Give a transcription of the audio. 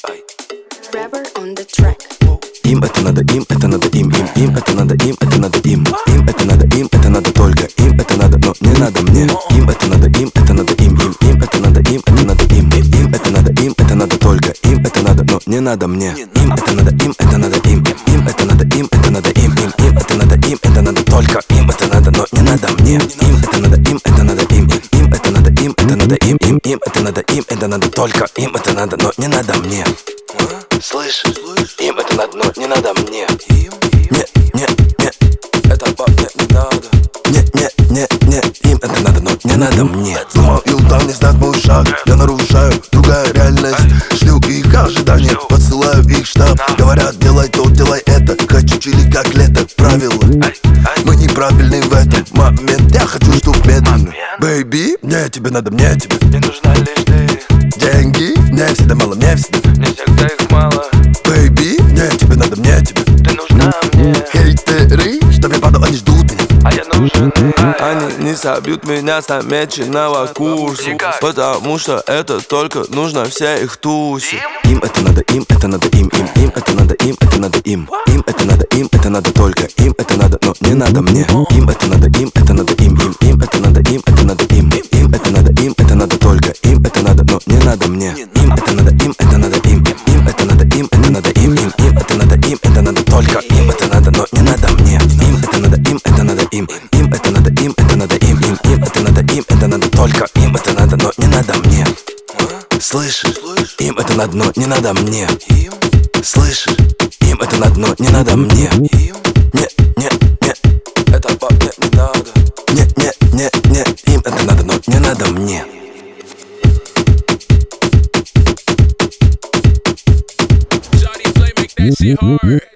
Rapper on the track. Им это надо, им это надо, им это надо, им это надо, им это надо, им это надо только, им это надо, но не надо мне. Им это надо, им это надо, им это надо, им это надо, им это надо, им это надо только, им это надо, но не надо мне. Им это надо, им это надо, им это надо, им это надо, им это надо, им это надо только, им это надо, но не надо мне. Им это надо, им это надо, им это надо, им это надо, им это надо, им это надо только, им это надо, но не надо мне. Слышишь? Им это надо, но не надо мне. Нет, это мне не надо. Нет, им это надо, но не надо мне. Думал, и там не знать мой шаг. Я нарушаю, другая реальность. Шлю их ожидания, посылаю их в штаб. Говорят, делай то, делай это. Хочу чили как лето, правила. Мы неправильны в этом момент. Я хочу, чтоб медленно. Бэйби, мне тебе надо, мне тебе. Мне нужна лишь ты. Деньги, мне всегда мало, мне всегда. Мне всегда их мало. Бэйби, мне тебе надо, мне тебе. Ты нужна мне. Хейтеры, чтоб я падал, они ждут меня. А я нужен. Они не собьют меня с намеченного курса, потому что это только нужно все их тусить. Им это надо, им это надо, им это надо, им это надо, им это надо, им это надо только, им это надо, но не надо мне. Им это надо, им это надо, им это надо, им это надо, им это надо, им это надо только, им это надо, но не надо мне. Им это надо, им это надо, им это надо, им это надо, им это надо, им это надо только, им это надо, но не надо мне. Им это надо, им это надо, им это надо, им это надо, им это надо, им это надо только, им это надо, но не надо мне. Слышишь? Им это надо, но не надо мне. Слышишь? Им это надо, но не надо мне. Нет, это мне не надо. Нет, им это надо, но не надо мне. Johnny Flame make that shit hard.